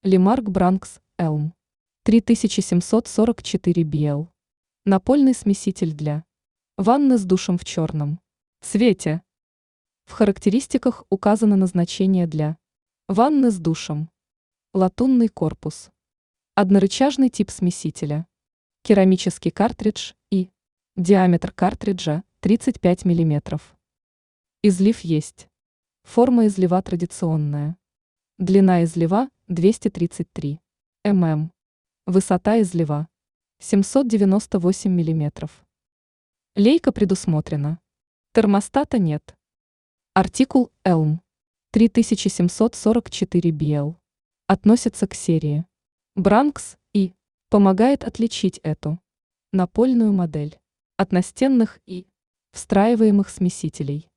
Лемарк Бранкс Элм 3744 BL. Напольный смеситель для ванны с душем в черном цвете. В характеристиках указано назначение для ванны с душем. Латунный корпус. Однорычажный тип смесителя. Керамический картридж и диаметр картриджа 35 мм. Излив есть. Форма излива традиционная. Длина излива 233 мм. Высота излива 798 мм. Лейка предусмотрена. Термостата нет. Артикул Elm 3744 BL относится к серии Бранкс и помогает отличить эту напольную модель от настенных и встраиваемых смесителей.